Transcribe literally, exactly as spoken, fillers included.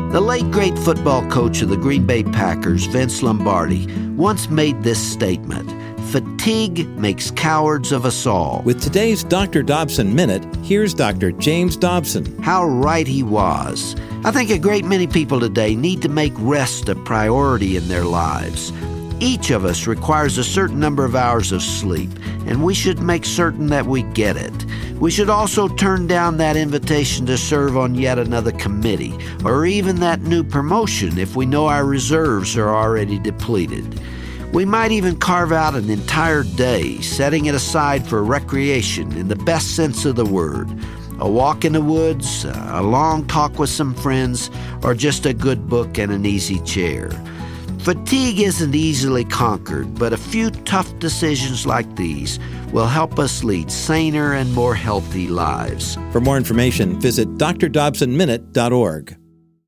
The late great football coach of the Green Bay Packers, Vince Lombardi, once made this statement: "Fatigue makes cowards of us all." With today's Doctor Dobson Minute, here's Doctor James Dobson. How right he was. I think a great many people today need to make rest a priority in their lives. Each of us requires a certain number of hours of sleep, and we should make certain that we get it. We should also turn down that invitation to serve on yet another committee, or even that new promotion if we know our reserves are already depleted. We might even carve out an entire day, setting it aside for recreation in the best sense of the word. A walk in the woods, a long talk with some friends, or just a good book and an easy chair. Fatigue isn't easily conquered, but a few tough decisions like these will help us lead saner and more healthy lives. For more information, visit d r dobson minute dot org.